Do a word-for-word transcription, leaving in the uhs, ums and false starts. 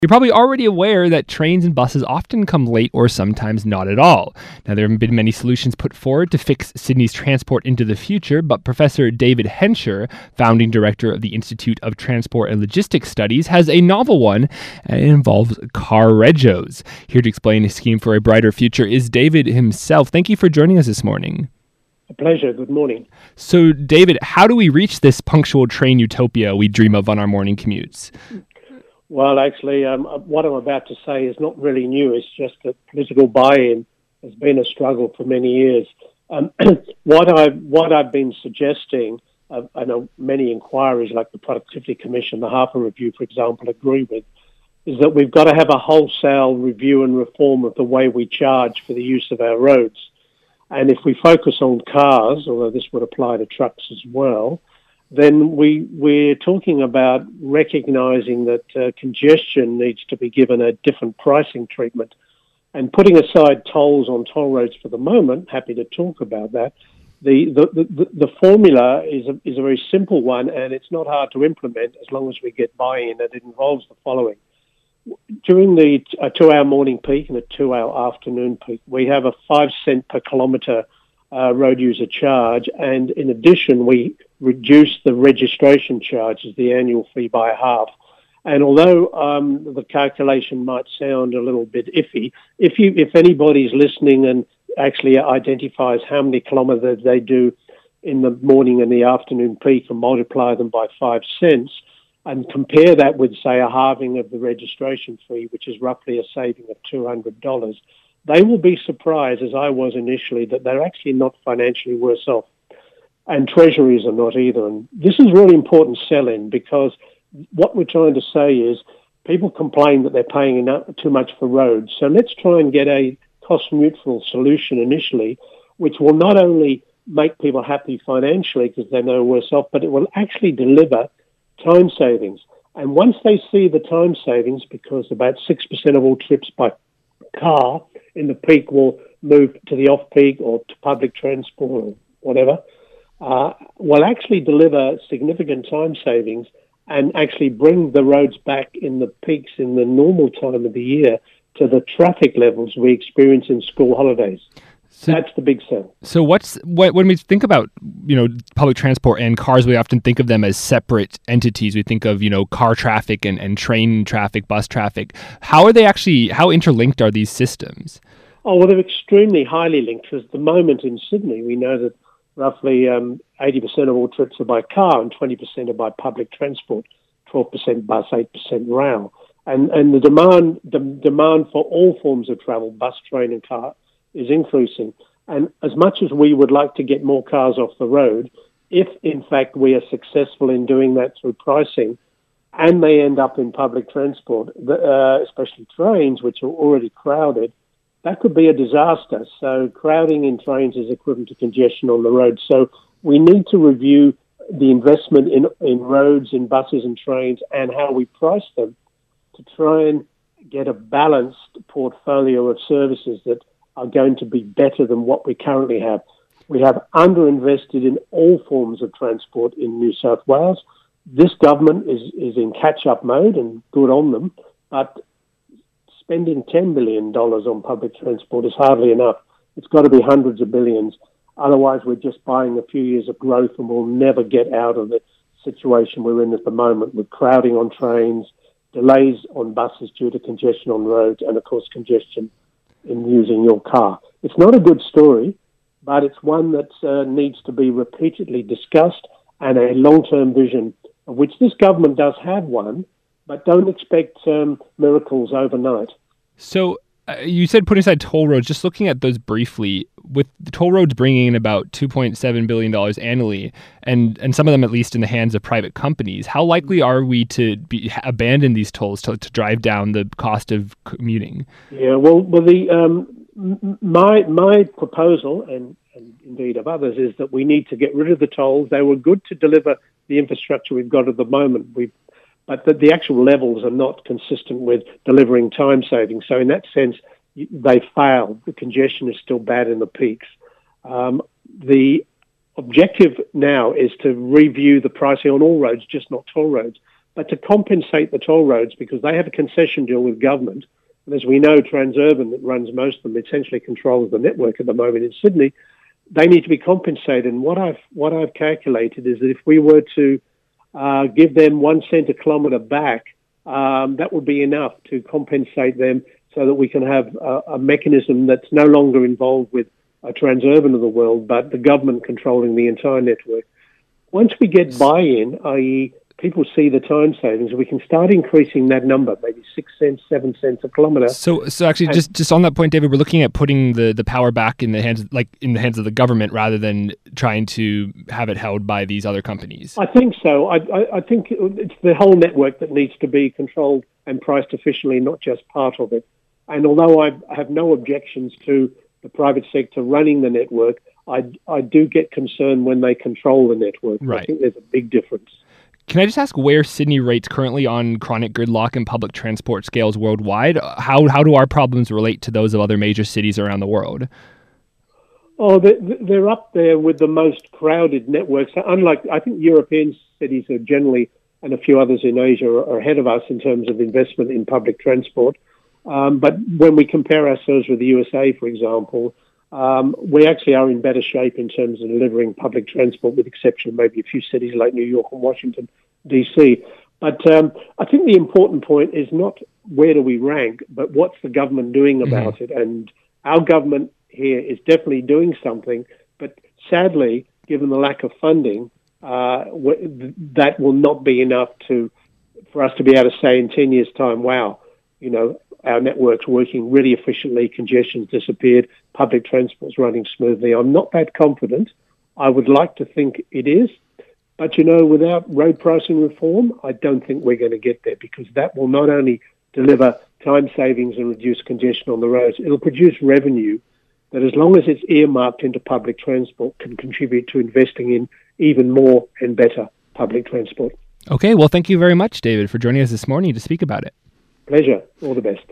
You're probably already aware that trains and buses often come late or sometimes not at all. Now, there have been many solutions put forward to fix Sydney's transport into the future, but Professor David Hensher, founding director of the Institute of Transport and Logistics Studies, has a novel one, and it involves car regos. Here to explain his scheme for a brighter future is David himself. Thank you for joining us this morning. A pleasure. Good morning. So, David, how do we reach this punctual train utopia we dream of on our morning commutes? Well, actually, um, what I'm about to say is not really new. It's just that political buy-in has been a struggle for many years. Um, what, I, what I've been suggesting, uh, I know many inquiries like the Productivity Commission, the Harper Review, for example, agree with, is that we've got to have a wholesale review and reform of the way we charge for the use of our roads. And if we focus on cars, although this would apply to trucks as well, then we, we're talking about recognising that uh, congestion needs to be given a different pricing treatment. And putting aside tolls on toll roads for the moment, happy to talk about that, the, the, the, the formula is a, is a very simple one, and it's not hard to implement as long as we get buy-in, and it involves the following. During the a two-hour morning peak and a two-hour afternoon peak, we have a five cent per kilometre uh, road user charge, and in addition, we reduce the registration charges, the annual fee, by half. And although um, the calculation might sound a little bit iffy, if you if anybody's listening and actually identifies how many kilometres they do in the morning and the afternoon peak and multiply them by five cents, and compare that with, say, a halving of the registration fee, which is roughly a saving of two hundred dollars, they will be surprised, as I was initially, that they're actually not financially worse off. And treasuries are not either. And this is really important sell-in, because what we're trying to say is people complain that they're paying enough, too much for roads. So let's try and get a cost-neutral solution initially, which will not only make people happy financially because they're no worse off, but it will actually deliver time savings. And once they see the time savings, because about six percent of all trips by car in the peak will move to the off-peak or to public transport or whatever, uh, will actually deliver significant time savings and actually bring the roads back in the peaks in the normal time of the year to the traffic levels we experience in school holidays. So, that's the big sell. So what's what, when we think about, you know, public transport and cars, we often think of them as separate entities. We think of, you know, car traffic and, and train traffic, bus traffic. How are they actually, how interlinked are these systems? Oh, well, they're extremely highly linked, because at the moment in Sydney, we know that roughly um, eighty percent of all trips are by car and twenty percent are by public transport, twelve percent bus, eight percent rail. And, and the demand, the demand for all forms of travel, bus, train and car, is increasing. And as much as we would like to get more cars off the road, if in fact we are successful in doing that through pricing and they end up in public transport, uh, especially trains, which are already crowded, that could be a disaster. So crowding in trains is equivalent to congestion on the road. So we need to review the investment in, in roads, in buses and trains, and how we price them to try and get a balanced portfolio of services that are going to be better than what we currently have. We have underinvested in all forms of transport in New South Wales. This government is, is in catch-up mode, and good on them, but spending ten billion dollars on public transport is hardly enough. It's got to be hundreds of billions. Otherwise, we're just buying a few years of growth, and we'll never get out of the situation we're in at the moment, with crowding on trains, delays on buses due to congestion on roads, and, of course, congestion in using your car. It's not a good story, but it's one that uh, needs to be repeatedly discussed, and a long-term vision, of which this government does have one, but don't expect um, miracles overnight. So uh, you said putting aside toll roads, just looking at those briefly, with the toll roads bringing in about two point seven billion dollars annually, and, and some of them at least in the hands of private companies, how likely are we to be, abandon these tolls to, to drive down the cost of commuting? Yeah, well, well the um, my my proposal, and, and indeed of others, is that we need to get rid of the tolls. They were good to deliver the infrastructure we've got at the moment. We've But the, the actual levels are not consistent with delivering time savings. So in that sense, they fail. The congestion is still bad in the peaks. Um, the objective now is to review the pricing on all roads, just not toll roads. but to compensate the toll roads, because they have a concession deal with government. And as we know, Transurban, that runs most of them, essentially controls the network at the moment in Sydney. They need to be compensated. And what I've what I've calculated is that if we were to uh, give them one cent a kilometre back, um, that would be enough to compensate them, so that we can have a, a mechanism that's no longer involved with a Transurban of the world, but the government controlling the entire network. Once we get buy-in, that is, people see the time savings, we can start increasing that number, maybe six cents, seven cents a kilometre. So, so actually, and, just just on that point, David, we're looking at putting the, the power back in the hands, like in the hands of the government, rather than trying to have it held by these other companies. I think so. I, I, I think it's the whole network that needs to be controlled and priced efficiently, not just part of it. And although I have no objections to the private sector running the network, I, I do get concerned when they control the network. Right. I think there's a big difference. Can I just ask where Sydney rates currently on chronic gridlock and public transport scales worldwide? How how do our problems relate to those of other major cities around the world? Oh, they're up there with the most crowded networks. Unlike, I think European cities are generally, and a few others in Asia, are ahead of us in terms of investment in public transport. Um, but when we compare ourselves with the U S A, for example, um, we actually are in better shape in terms of delivering public transport, with the exception of maybe a few cities like New York and Washington, D C. But um, I think the important point is not where do we rank, but what's the government doing about mm-hmm. it. And our government here is definitely doing something, but sadly, given the lack of funding, uh, w- that will not be enough to for us to be able to say in ten years' time, wow, you know, our network's working really efficiently, congestion's disappeared, public transport's running smoothly. I'm not that confident. I would like to think it is. But, you know, without road pricing reform, I don't think we're going to get there, because that will not only deliver time savings and reduce congestion on the roads, it'll produce revenue that, as long as it's earmarked into public transport, can contribute to investing in even more and better public transport. Okay, well, thank you very much, David, for joining us this morning to speak about it. Pleasure. All the best.